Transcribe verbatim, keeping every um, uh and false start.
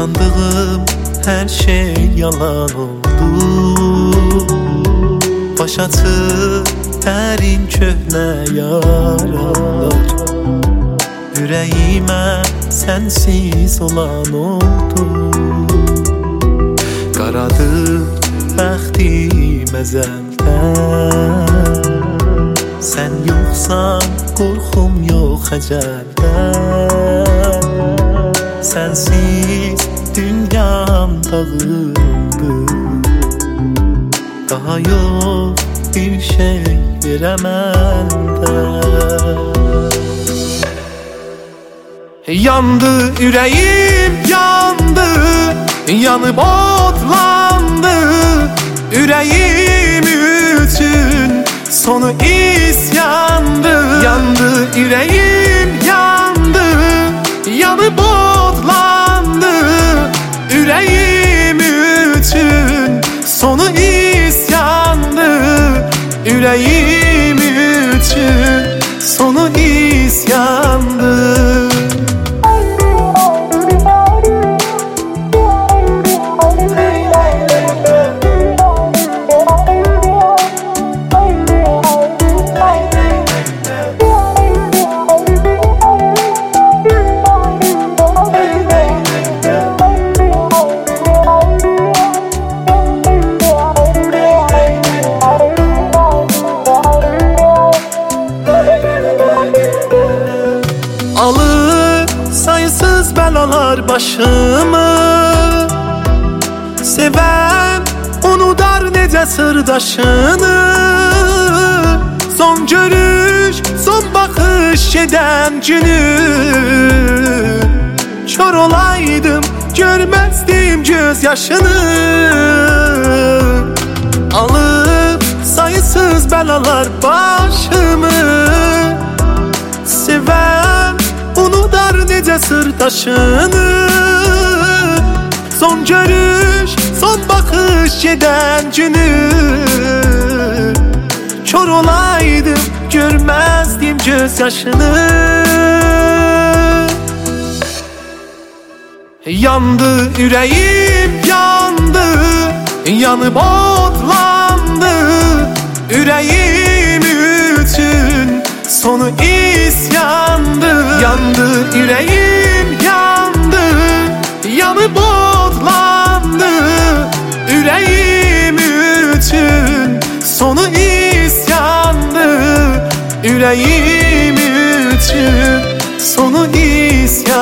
İnandığım her şey yalan oldu. Başatı derin köhne yaralar. Yüreğime sensiz olan oldu. Qaradır bəxtim əzəldən. Sən yoxsan qorxum yox əcəldən. Sensiz dünyam dağıldı. Daha yok bir şey veremem de. Yandı yüreğim yandı, yanıp otlandı. Yüreğim üçün sonu isyandı. Yandı yüreğim yandı, yanıp otlandı. Yüreğim üçün sonu isyandı. Yüreğim üçün sonu isyandı. Alır sayısız belalar başımı. Seven unudar necə sırdaşını. Son görüş, son bakış eden günü. Kör olaydım görmezdim gözyaşını. Alır sayısız belalar başımı. Seven unudar necə sırdaşını. Son görüş, son bakış eden günü. Kör olaydım görmezdim gözyaşını. Yandı yüreğim yandı, yanıp otlandı. Yüreğim üçün sonu isyandı. Yandı yüreğim yandı, yanıp otlandı. Yüreğim üçün sonu isyandı. Yüreğim üçün sonu isyandı.